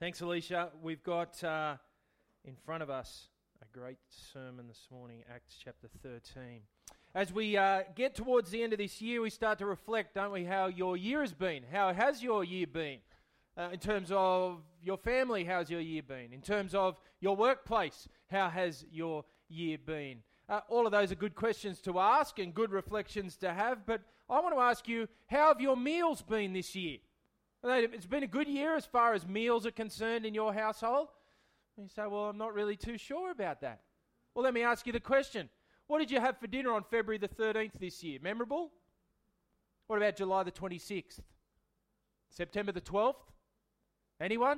Thanks, Alicia. We've got in front of us a great sermon this morning, Acts chapter 13. As we get towards the end of this year, we start to reflect, don't we, how your year has been. How has your year been? In terms of your family, how's your year been? In terms of your workplace, how has your year been? All of those are good questions to ask and good reflections to have, but I want to ask you, how have your meals been this year? It's been a good year as far as meals are concerned in your household. And you say, well, I'm not really too sure about that. Well, let me ask you the question. What did you have for dinner on February the 13th this year? Memorable? What about July the 26th? September the 12th? Anyone?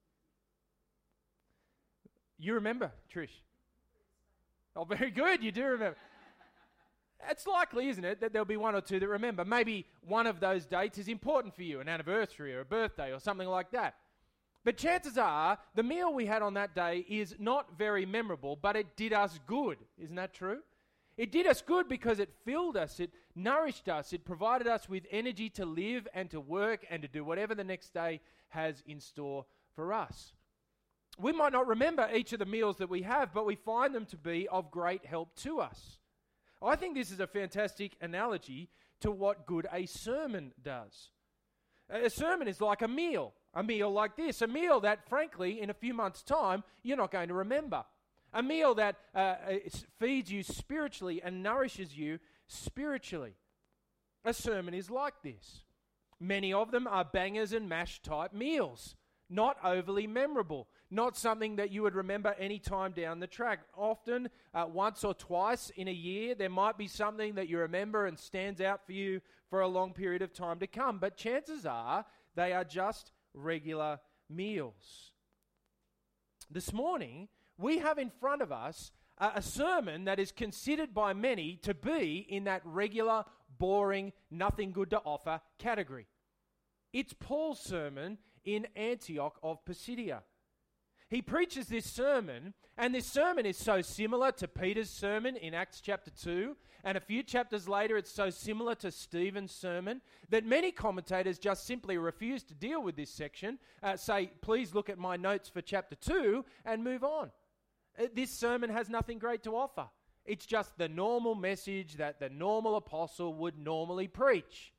You remember, Trish? Oh, very good. You do remember. It's likely, isn't it, that there'll be one or two that remember. Maybe one of those dates is important for you, an anniversary or a birthday or something like that. But chances are, the meal we had on that day is not very memorable, but it did us good. Isn't that true? It did us good because it filled us, it nourished us, it provided us with energy to live and to work and to do whatever the next day has in store for us. We might not remember each of the meals that we have, but we find them to be of great help to us. I think this is a fantastic analogy to what good a sermon does. A sermon is like a meal like this, a meal that, frankly, in a few months' time, you're not going to remember. A meal that feeds you spiritually and nourishes you spiritually. A sermon is like this. Many of them are bangers and mash type meals, not overly memorable, not something that you would remember any time down the track. Often, once or twice in a year, there might be something that you remember and stands out for you for a long period of time to come. But chances are, they are just regular meals. This morning, we have in front of us a sermon that is considered by many to be in that regular, boring, nothing good to offer category. It's Paul's sermon in Antioch of Pisidia. He preaches this sermon, and this sermon is so similar to Peter's sermon in Acts chapter 2, and a few chapters later it's so similar to Stephen's sermon, that many commentators just simply refuse to deal with this section, say, please look at my notes for chapter 2, and move on. This sermon has nothing great to offer. It's just the normal message that the normal apostle would normally preach.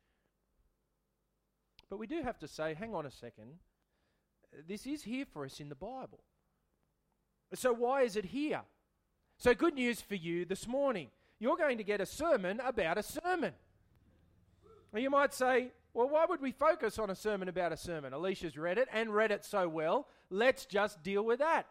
But we do have to say, hang on a second, this is here for us in the Bible. So why is it here? So good news for you this morning. You're going to get a sermon about a sermon. And you might say, well, why would we focus on a sermon about a sermon? Alicia's read it and read it so well. Let's just deal with that.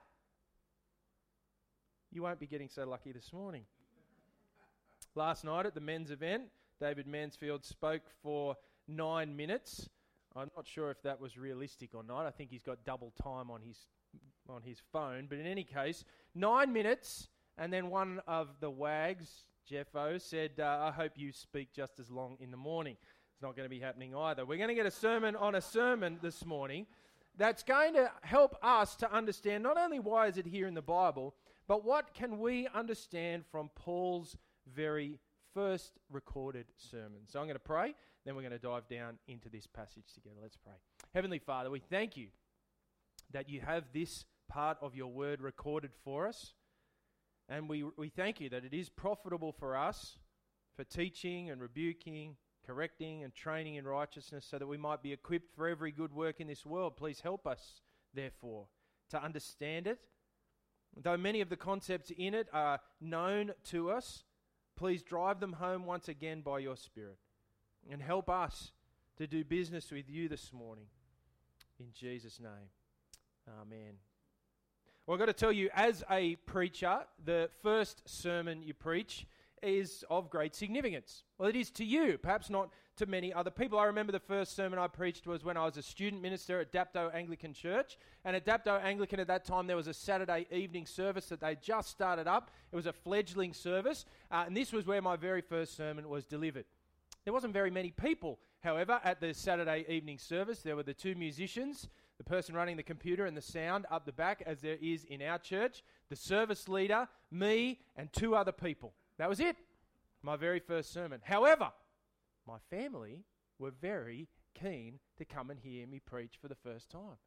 You won't be getting so lucky this morning. Last night at the men's event, David Mansfield spoke for 9 minutes. I'm not sure if that was realistic or not. I think he's got double time on his phone. But in any case, 9 minutes, and then one of the wags, Jeffo, said, I hope you speak just as long in the morning. It's not going to be happening either. We're going to get a sermon on a sermon this morning that's going to help us to understand not only why is it here in the Bible, but what can we understand from Paul's very first recorded sermon. So I'm going to pray, then we're going to dive down into this passage together. Let's pray. Heavenly Father, we thank you that you have this part of your word recorded for us. And we thank you that it is profitable for us for teaching and rebuking, correcting and training in righteousness so that we might be equipped for every good work in this world. Please help us, therefore, to understand it. Though many of the concepts in it are known to us, please drive them home once again by your Spirit and help us to do business with you this morning. In Jesus' name, amen. Well, I've got to tell you, as a preacher, the first sermon you preach is of great significance. Well, it is to you, perhaps not to many other people. I remember the first sermon I preached was when I was a student minister at Dapto Anglican Church. And at Dapto Anglican at that time, there was a Saturday evening service that they just started up. It was a fledgling service. And this was where my very first sermon was delivered. There wasn't very many people, however, at the Saturday evening service. There were the two musicians, the person running the computer and the sound up the back, as there is in our church, the service leader, me, and 2 other people. That was it, my very first sermon. However, my family were very keen to come and hear me preach for the first time.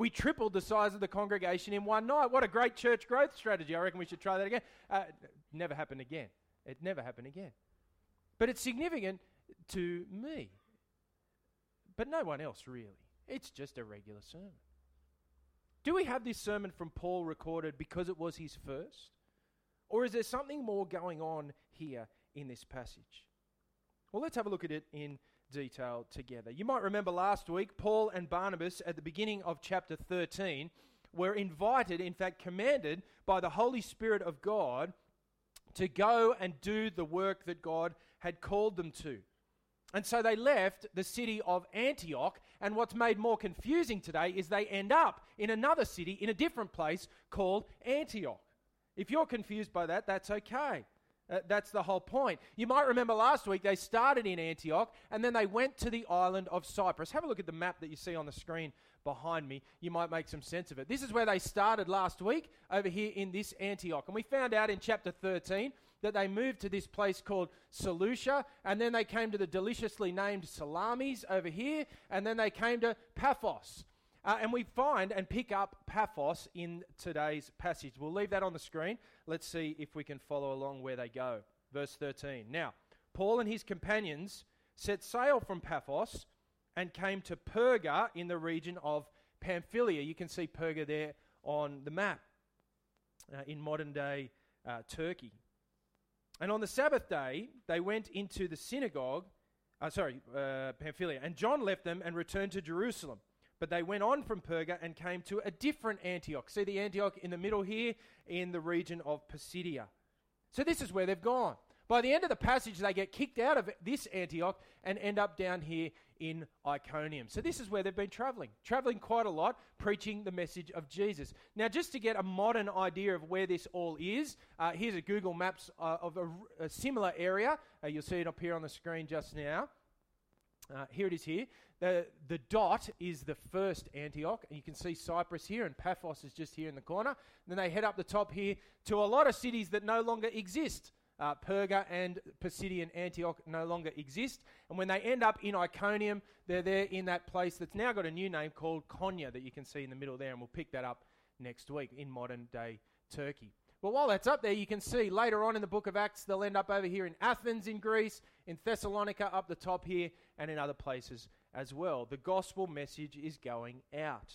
We tripled the size of the congregation in one night. What a great church growth strategy. I reckon we should try that again. Never happened again. It never happened again. But it's significant to me. But no one else really. It's just a regular sermon. Do we have this sermon from Paul recorded because it was his first? Or is there something more going on here in this passage? Well, let's have a look at it in detail together. You might remember last week, Paul and Barnabas at the beginning of chapter 13 were invited, in fact commanded, by the Holy Spirit of God to go and do the work that God had called them to. And so they left the city of Antioch, and what's made more confusing today is they end up in another city, in a different place called Antioch. If you're confused by that, that's okay. That's the whole point. You might remember last week they started in Antioch and then they went to the island of Cyprus. Have a look at the map that you see on the screen behind me. You might make some sense of it. This is where they started last week, over here in this Antioch. And we found out in chapter 13 that they moved to this place called Seleucia, and then they came to the deliciously named Salamis over here, and then they came to Paphos. And we find and pick up Paphos in today's passage. We'll leave that on the screen. Let's see if we can follow along where they go. Verse 13. Now, Paul and his companions set sail from Paphos and came to Perga in the region of Pamphylia. You can see Perga there on the map in modern-day Turkey. And on the Sabbath day, they went into the synagogue, Pamphylia, and John left them and returned to Jerusalem. But they went on from Perga and came to a different Antioch. See the Antioch in the middle here, in the region of Pisidia. So this is where they've gone. By the end of the passage, they get kicked out of this Antioch and end up down here in Iconium. So this is where they've been traveling quite a lot, preaching the message of Jesus. Now, just to get a modern idea of where this all is, here's a Google Maps of a similar area. You'll see it up here on the screen just now. Here it is here. The dot is the first Antioch, and you can see Cyprus here, and Paphos is just here in the corner. Then they head up the top here to a lot of cities that no longer exist. Perga and Pisidian Antioch no longer exist. And when they end up in Iconium, they're there in that place that's now got a new name called Konya that you can see in the middle there, and we'll pick that up next week in modern-day Turkey. But while that's up there, you can see later on in the book of Acts, they'll end up over here in Athens in Greece, in Thessalonica up the top here, and in other places as well. The gospel message is going out.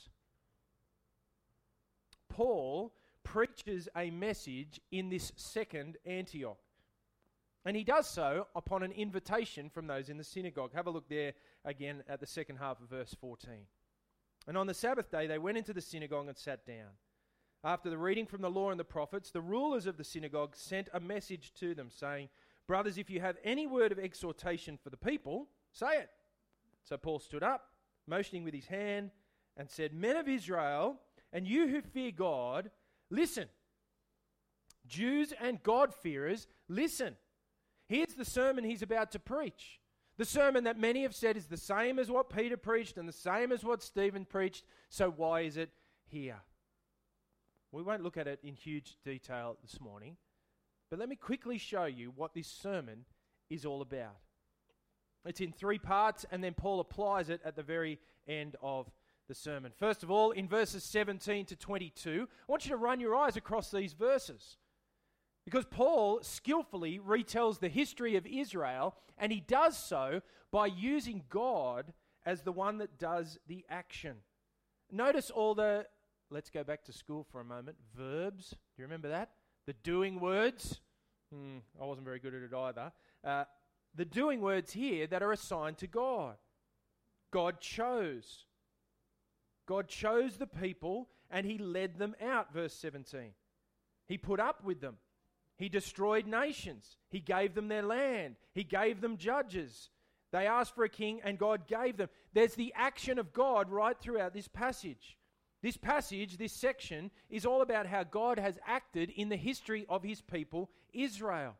Paul preaches a message in this second Antioch. And he does so upon an invitation from those in the synagogue. Have a look there again at the second half of verse 14. And on the Sabbath day, they went into the synagogue and sat down. After the reading from the law and the prophets, the rulers of the synagogue sent a message to them, saying, "Brothers, if you have any word of exhortation for the people, say it." So Paul stood up, motioning with his hand, and said, "Men of Israel, and you who fear God, listen. Jews and God-fearers, listen. Here's the sermon he's about to preach. The sermon that many have said is the same as what Peter preached and the same as what Stephen preached. So why is it here?" We won't look at it in huge detail this morning, but let me quickly show you what this sermon is all about. It's in 3 parts, and then Paul applies it at the very end of the sermon. First of all, in verses 17 to 22, I want you to run your eyes across these verses, because Paul skillfully retells the history of Israel, and he does so by using God as the one that does the action. Notice all the, let's go back to school for a moment, verbs. Do you remember that? The doing words. I wasn't very good at it either. The doing words here that are assigned to God. God chose. God chose the people and he led them out, verse 17. He put up with them. He destroyed nations. He gave them their land. He gave them judges. They asked for a king and God gave them. There's the action of God right throughout this passage. This passage, this section, is all about how God has acted in the history of his people, Israel.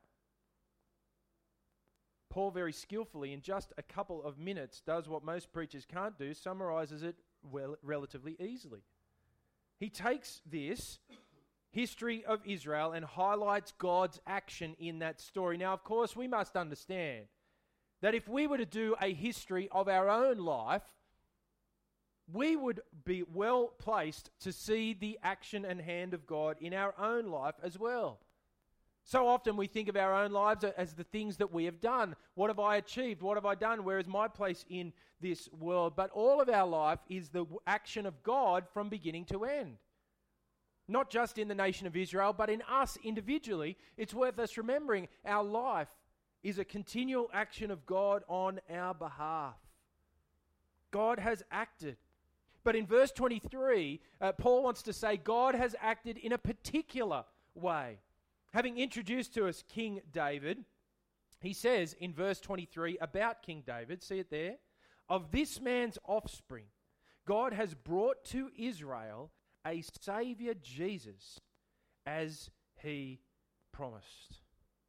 Paul very skillfully, in just a couple of minutes, does what most preachers can't do, summarizes it relatively easily. He takes this history of Israel and highlights God's action in that story. Now, of course, we must understand that if we were to do a history of our own life, we would be well placed to see the action and hand of God in our own life as well. So often we think of our own lives as the things that we have done. What have I achieved? What have I done? Where is my place in this world? But all of our life is the action of God from beginning to end. Not just in the nation of Israel, but in us individually. It's worth us remembering our life is a continual action of God on our behalf. God has acted. But in verse 23, Paul wants to say God has acted in a particular way. Having introduced to us King David, he says in verse 23 about King David, see it there, of this man's offspring, God has brought to Israel a Saviour, Jesus, as he promised.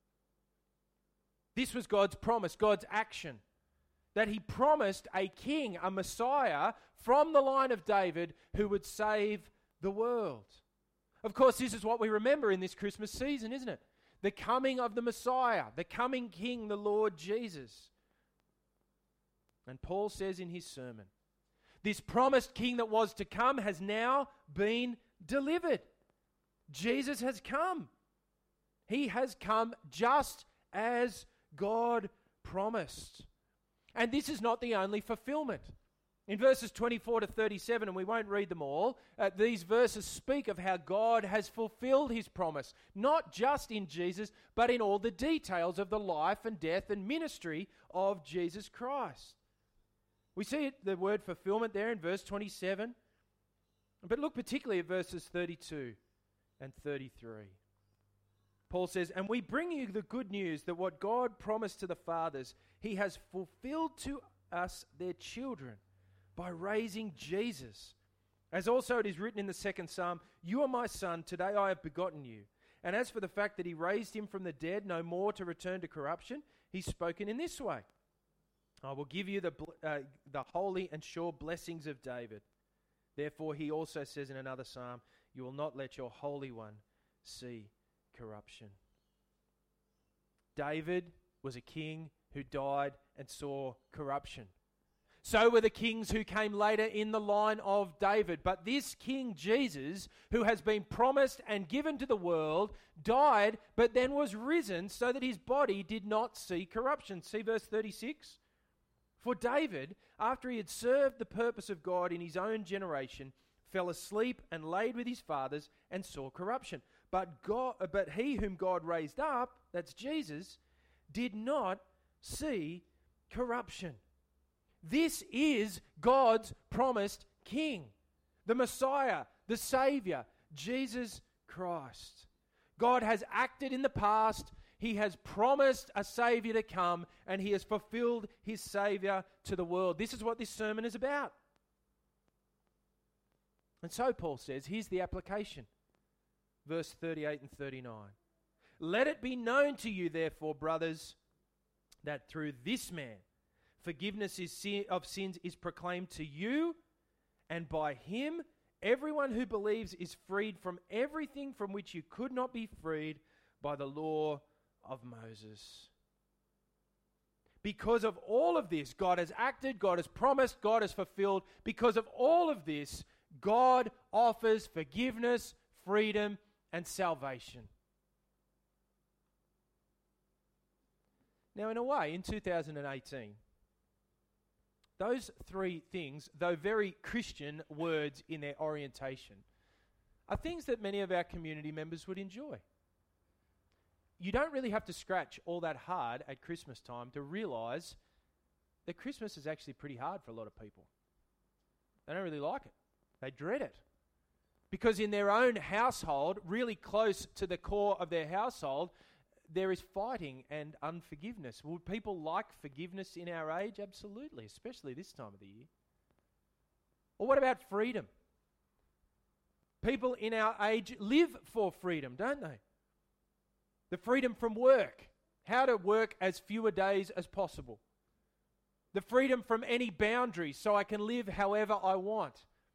This was God's promise, God's action, that he promised a king, a Messiah from the line of David who would save the world. Of course, this is what we remember in this Christmas season, isn't it? The coming of the Messiah, the coming King, the Lord Jesus. And Paul says in his sermon, this promised King that was to come has now been delivered. Jesus has come. He has come just as God promised. And this is not the only fulfillment. In verses 24 to 37, and we won't read them all, these verses speak of how God has fulfilled his promise, not just in Jesus, but in all the details of the life and death and ministry of Jesus Christ. We see the word fulfillment there in verse 27, but look particularly at verses 32 and 33. Paul says, and we bring you the good news that what God promised to the fathers, he has fulfilled to us their children, by raising Jesus. As also it is written in the second Psalm, you are my son, today I have begotten you. And as for the fact that he raised him from the dead, no more to return to corruption, he's spoken in this way. I will give you the holy and sure blessings of David. Therefore he also says in another Psalm, you will not let your Holy One see corruption. David was a king who died and saw corruption. So were the kings who came later in the line of David. But this King Jesus, who has been promised and given to the world, died, but then was risen so that his body did not see corruption. See verse 36? For David, after he had served the purpose of God in his own generation, fell asleep and laid with his fathers and saw corruption. But he whom God raised up, that's Jesus, did not see corruption. This is God's promised King, the Messiah, the Saviour, Jesus Christ. God has acted in the past. He has promised a Saviour to come, and he has fulfilled his Saviour to the world. This is what this sermon is about. And so Paul says, here's the application. Verse 38 and 39. Let it be known to you, therefore, brothers, that through this man, forgiveness of sins is proclaimed to you, and by him, everyone who believes is freed from everything from which you could not be freed by the law of Moses. Because of all of this, God has acted, God has promised, God has fulfilled. Because of all of this, God offers forgiveness, freedom, and salvation. Now, in a way, in 2018, those three things, though very Christian words in their orientation, are things that many of our community members would enjoy. You don't really have to scratch all that hard at Christmas time to realise that Christmas is actually pretty hard for a lot of people. They don't really like it. They dread it. Because in their own household, really close to the core of their household, there is fighting and unforgiveness. Would people like forgiveness in our age? Absolutely, especially this time of the year. Or what about freedom? People in our age live for freedom, don't they? The freedom from work, how to work as fewer days as possible. The freedom from any boundaries so I can live however I want.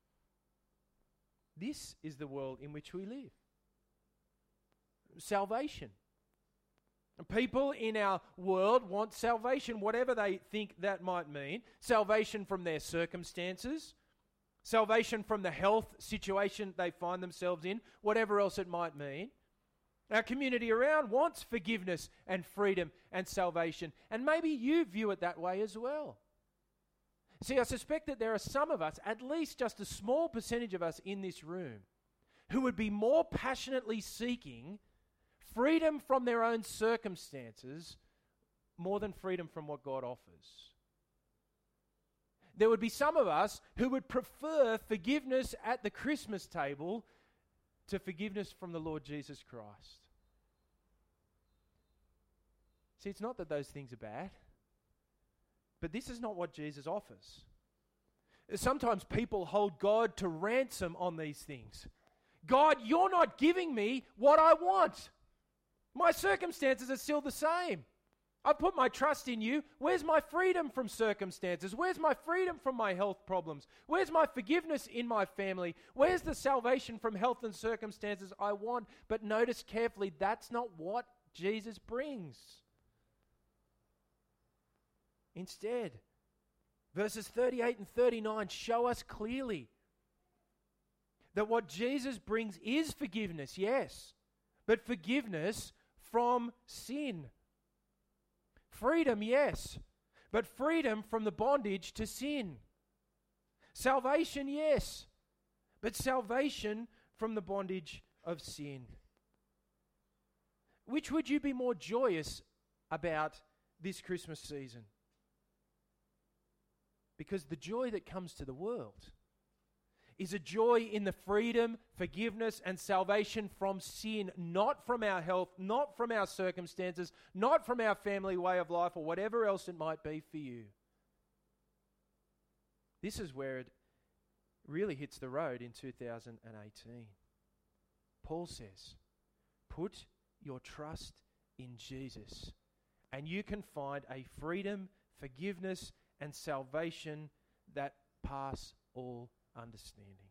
This is the world in which we live. Salvation. People in our world want salvation, whatever they think that might mean. Salvation from their circumstances, salvation from the health situation they find themselves in, whatever else it might mean. Our community around wants forgiveness and freedom and salvation, and maybe you view it that way as well. See, I suspect that there are some of us, at least just a small percentage of us in this room, who would be more passionately seeking freedom from their own circumstances more than freedom from what God offers. There would be some of us who would prefer forgiveness at the Christmas table to forgiveness from the Lord Jesus Christ. See, it's not that those things are bad, but this is not what Jesus offers. Sometimes people hold God to ransom on these things. God, you're not giving me what I want. My circumstances are still the same. I've put my trust in you. Where's my freedom from circumstances? Where's my freedom from my health problems? Where's my forgiveness in my family? Where's the salvation from health and circumstances I want? But notice carefully, that's not what Jesus brings. Instead, verses 38 and 39 show us clearly that what Jesus brings is forgiveness, yes, but forgiveness from sin. Freedom, yes, but freedom from the bondage to sin. Salvation, yes, but salvation from the bondage of sin. Which would you be more joyous about this Christmas season? Because the joy that comes to the world is a joy in the freedom, forgiveness, and salvation from sin, not from our health, not from our circumstances, not from our family way of life, or whatever else it might be for you. This is where it really hits the road in 2018. Paul says, put your trust in Jesus, and you can find a freedom, forgiveness, and salvation that pass all understanding.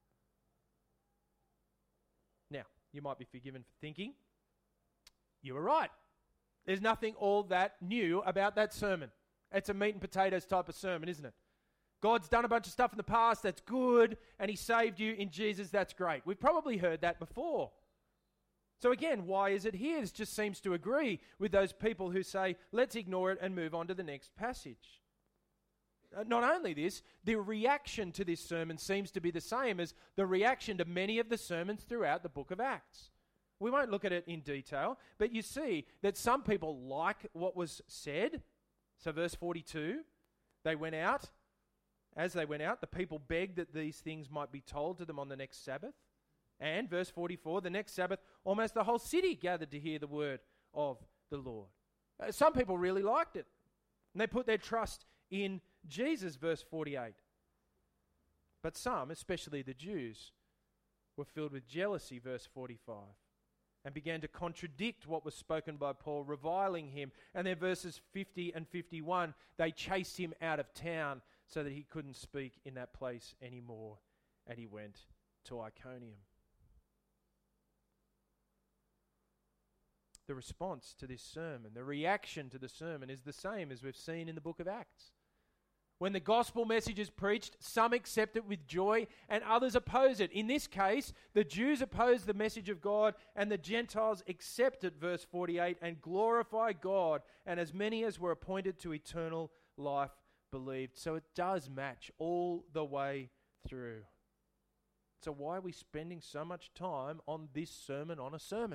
Now, you might be forgiven for thinking, you were right. There's nothing all that new about that sermon. It's a meat and potatoes type of sermon, isn't it? God's done a bunch of stuff in the past, that's good, and He saved you in Jesus, that's great. We've probably heard that before. So again, why is it here? This just seems to agree with those people who say, let's ignore it and move on to the next passage. Not only this, the reaction to this sermon seems to be the same as the reaction to many of the sermons throughout the book of Acts. We won't look at it in detail, but you see that some people like what was said. So verse 42, they went out. As they went out, the people begged that these things might be told to them on the next Sabbath. And verse 44, the next Sabbath, almost the whole city gathered to hear the word of the Lord. Some people really liked it, and they put their trust in Jesus, verse 48. But some, especially the Jews, were filled with jealousy, verse 45, and began to contradict what was spoken by Paul, reviling him. And then verses 50 and 51, they chased him out of town so that he couldn't speak in that place anymore, and he went to Iconium. The response to this sermon, the reaction to the sermon is the same as we've seen in the book of Acts. When the gospel message is preached, some accept it with joy and others oppose it. In this case, the Jews oppose the message of God and the Gentiles accept it, verse 48, and glorify God, and as many as were appointed to eternal life believed. So it does match all the way through. So why are we spending so much time on this sermon on a sermon?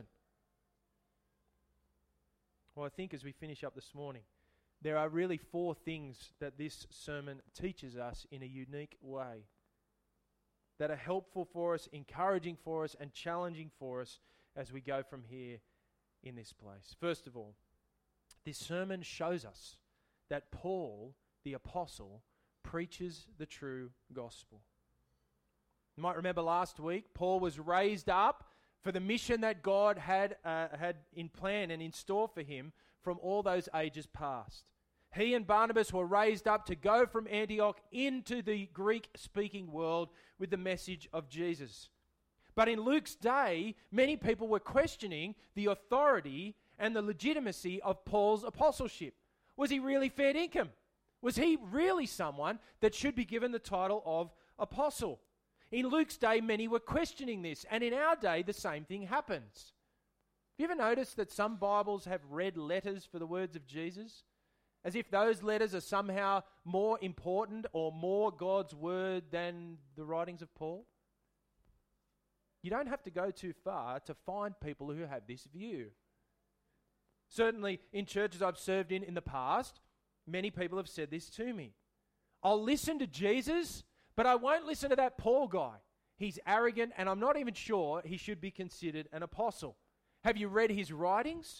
Well, I think as we finish up this morning, there are really 4 things that this sermon teaches us in a unique way that are helpful for us, encouraging for us, and challenging for us as we go from here in this place. First of all, this sermon shows us that Paul, the apostle, preaches the true gospel. You might remember last week, Paul was raised up for the mission that God had in plan and in store for him from all those ages past. He and Barnabas were raised up to go from Antioch into the Greek-speaking world with the message of Jesus. But in Luke's day, many people were questioning the authority and the legitimacy of Paul's apostleship. Was he really fair dinkum? Was he really someone that should be given the title of apostle. In Luke's day, many were questioning this, and in our day, the same thing happens. Have you ever noticed that some Bibles have red letters for the words of Jesus? As if those letters are somehow more important or more God's word than the writings of Paul? You don't have to go too far to find people who have this view. Certainly in churches I've served in the past, many people have said this to me. I'll listen to Jesus, but I won't listen to that Paul guy. He's arrogant, and I'm not even sure he should be considered an apostle. Have you read his writings?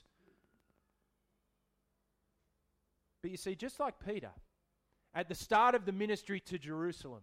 But you see, just like Peter, at the start of the ministry to Jerusalem,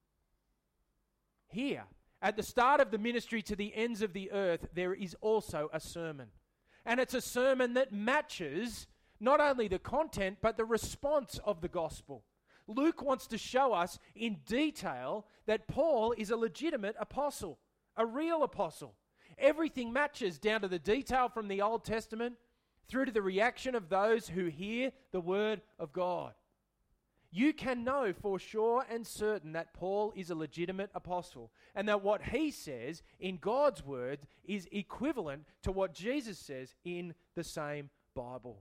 here, at the start of the ministry to the ends of the earth, there is also a sermon. And it's a sermon that matches not only the content, but the response of the gospel. Luke wants to show us in detail that Paul is a legitimate apostle, a real apostle. Everything matches down to the detail from the Old Testament through to the reaction of those who hear the word of God. You can know for sure and certain that Paul is a legitimate apostle and that what he says in God's word is equivalent to what Jesus says in the same Bible.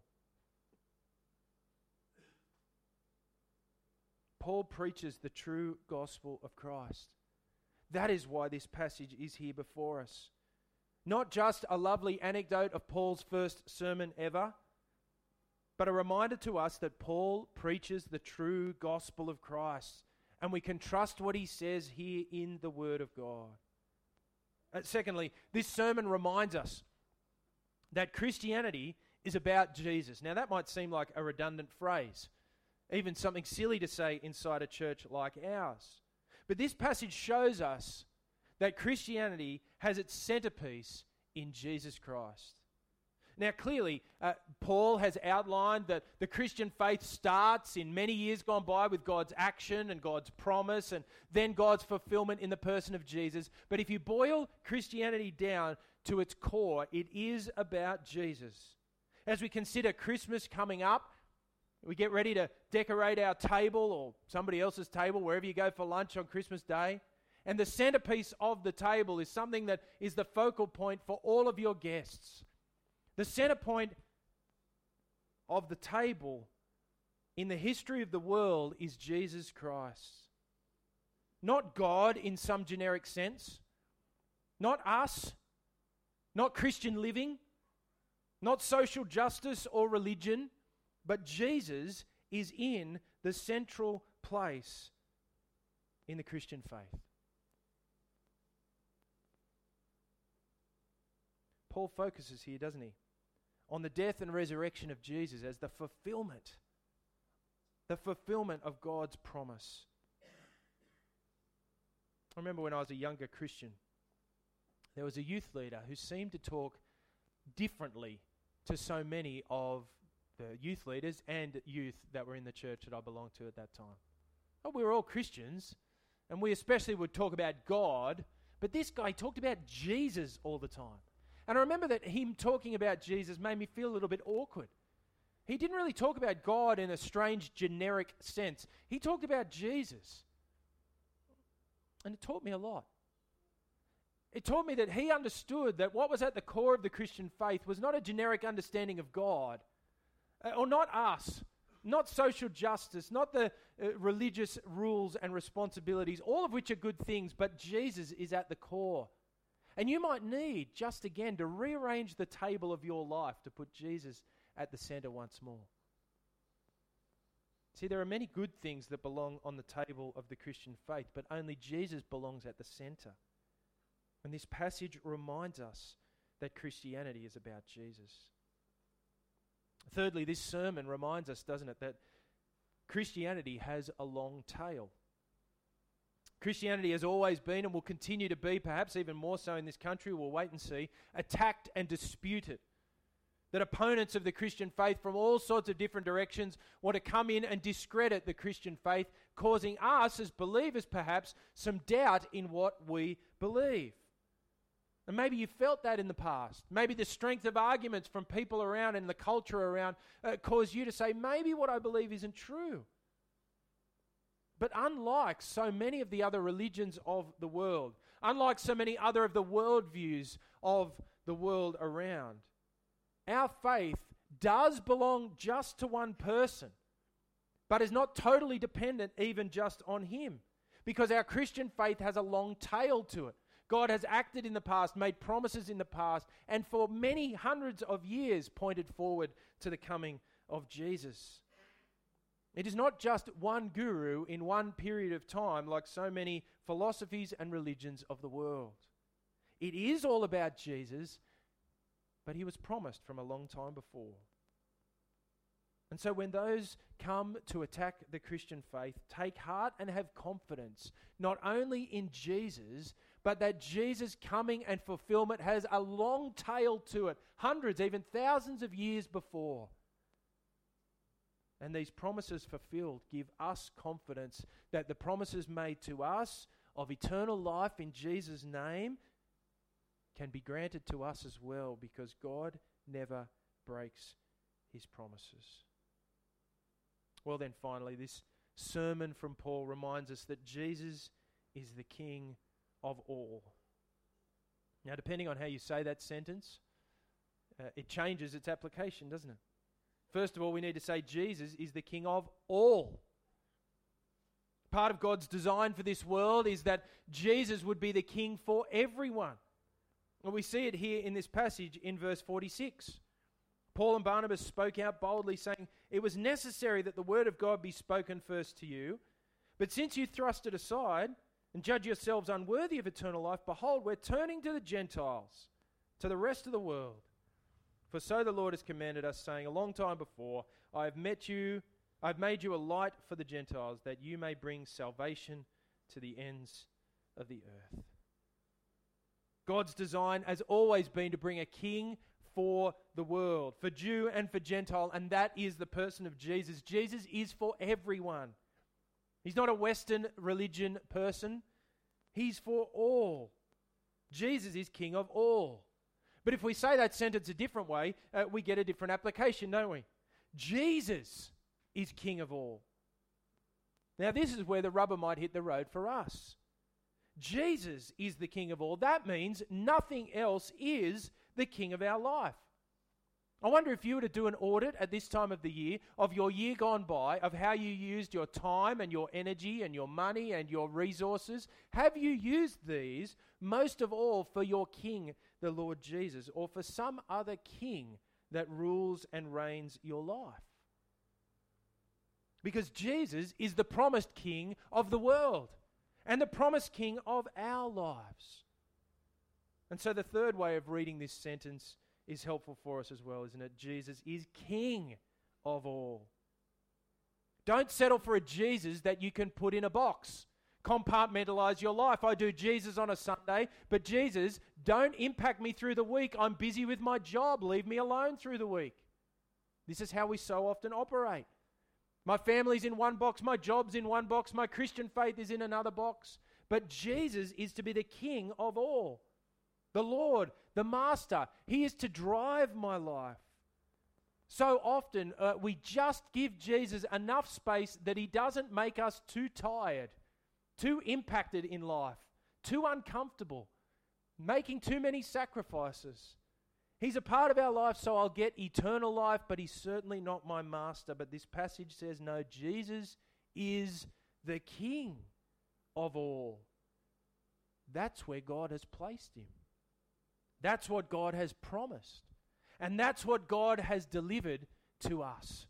Paul preaches the true gospel of Christ. That is why this passage is here before us. Not just a lovely anecdote of Paul's first sermon ever, but a reminder to us that Paul preaches the true gospel of Christ, and we can trust what he says here in the Word of God. Secondly, this sermon reminds us that Christianity is about Jesus. Now, that might seem like a redundant phrase, even something silly to say inside a church like ours. But this passage shows us that Christianity has its centerpiece in Jesus Christ. Now, clearly, Paul has outlined that the Christian faith starts in many years gone by with God's action and God's promise and then God's fulfillment in the person of Jesus. But if you boil Christianity down to its core, it is about Jesus. As we consider Christmas coming up, we get ready to decorate our table or somebody else's table, wherever you go for lunch on Christmas Day. And the centerpiece of the table is something that is the focal point for all of your guests. The center point of the table in the history of the world is Jesus Christ. Not God in some generic sense, not us, not Christian living, not social justice or religion, but Jesus is in the central place in the Christian faith. Paul focuses here, doesn't he, on the death and resurrection of Jesus as the fulfillment of God's promise. I remember when I was a younger Christian, there was a youth leader who seemed to talk differently to so many of the youth leaders and youth that were in the church that I belonged to at that time. Well, we were all Christians, and we especially would talk about God, but this guy talked about Jesus all the time. And I remember that him talking about Jesus made me feel a little bit awkward. He didn't really talk about God in a strange, generic sense. He talked about Jesus. And it taught me a lot. It taught me that he understood that what was at the core of the Christian faith was not a generic understanding of God, or not us, not social justice, not the religious rules and responsibilities, all of which are good things, but Jesus is at the core. And you might need, just again, to rearrange the table of your life to put Jesus at the center once more. See, there are many good things that belong on the table of the Christian faith, but only Jesus belongs at the center. And this passage reminds us that Christianity is about Jesus. Thirdly, this sermon reminds us, doesn't it, that Christianity has a long tail. Christianity has always been and will continue to be, perhaps even more so in this country, we'll wait and see, attacked and disputed. That opponents of the Christian faith from all sorts of different directions want to come in and discredit the Christian faith, causing us as believers perhaps some doubt in what we believe. And maybe you felt that in the past. Maybe the strength of arguments from people around and the culture around caused you to say, maybe what I believe isn't true. But unlike so many of the other religions of the world, unlike so many other of the worldviews of the world around, our faith does belong just to one person, but is not totally dependent even just on him, because our Christian faith has a long tail to it. God has acted in the past, made promises in the past, and for many hundreds of years pointed forward to the coming of Jesus. It is not just one guru in one period of time like so many philosophies and religions of the world. It is all about Jesus, but he was promised from a long time before. And so when those come to attack the Christian faith, take heart and have confidence, not only in Jesus, but that Jesus' coming and fulfillment has a long tail to it, hundreds, even thousands of years before. And these promises fulfilled give us confidence that the promises made to us of eternal life in Jesus' name can be granted to us as well, because God never breaks his promises. Well then, finally, this sermon from Paul reminds us that Jesus is the King of all. Now, depending on how you say that sentence, it changes its application, doesn't it? First of all, we need to say Jesus is the King of all. Part of God's design for this world is that Jesus would be the King for everyone. And we see it here in this passage in verse 46. Paul and Barnabas spoke out boldly, saying, "It was necessary that the word of God be spoken first to you. But since you thrust it aside and judge yourselves unworthy of eternal life, behold, we're turning to the Gentiles, to the rest of the world. For so the Lord has commanded us, saying, a long time before, I've made you a light for the Gentiles, that you may bring salvation to the ends of the earth." God's design has always been to bring a king for the world, for Jew and for Gentile, and that is the person of Jesus. Jesus is for everyone. He's not a Western religion person. He's for all. Jesus is King of all. But if we say that sentence a different way, we get a different application, don't we? Jesus is King of all. Now, this is where the rubber might hit the road for us. Jesus is the King of all. That means nothing else is the King of our life. I wonder if you were to do an audit at this time of the year of your year gone by, of how you used your time and your energy and your money and your resources. Have you used these most of all for your King, the Lord Jesus, or for some other king that rules and reigns your life? Because Jesus is the promised King of the world and the promised King of our lives. And so the third way of reading this sentence is helpful for us as well, isn't it? Jesus is King of all. Don't settle for a Jesus that you can put in a box. Compartmentalize your life. I do Jesus on a Sunday, but Jesus, don't impact me through the week. I'm busy with my job. Leave me alone through the week. This is how we so often operate. My family's in one box, my job's in one box, my Christian faith is in another box. But Jesus is to be the King of all. The Lord, the Master. He is to drive my life. So often we just give Jesus enough space that he doesn't make us too tired, too impacted in life, too uncomfortable, making too many sacrifices. He's a part of our life, so I'll get eternal life, but he's certainly not my master. But this passage says, no, Jesus is the King of all. That's where God has placed him. That's what God has promised. And that's what God has delivered to us.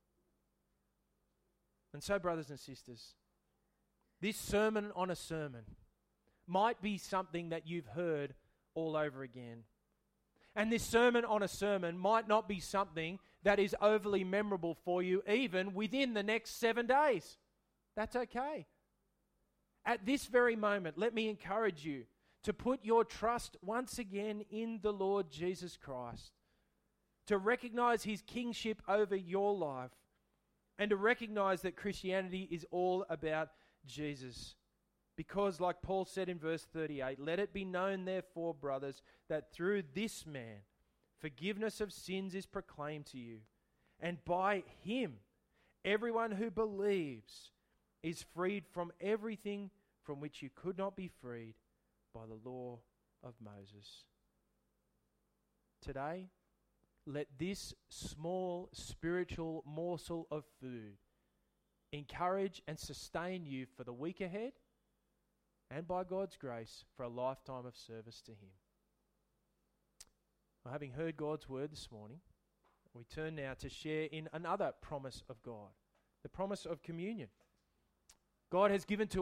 And so, brothers and sisters, this sermon on a sermon might be something that you've heard all over again. And this sermon on a sermon might not be something that is overly memorable for you even within the next 7 days. That's okay. At this very moment, let me encourage you to put your trust once again in the Lord Jesus Christ, to recognize his kingship over your life, and to recognize that Christianity is all about Jesus. Because, like Paul said in verse 38, let it be known, therefore, brothers, that through this man forgiveness of sins is proclaimed to you, and by him everyone who believes is freed from everything from which you could not be freed by the law of Moses. Today, let this small spiritual morsel of food encourage and sustain you for the week ahead, and by God's grace, for a lifetime of service to Him. Well, having heard God's word this morning, we turn now to share in another promise of God, the promise of communion. God has given to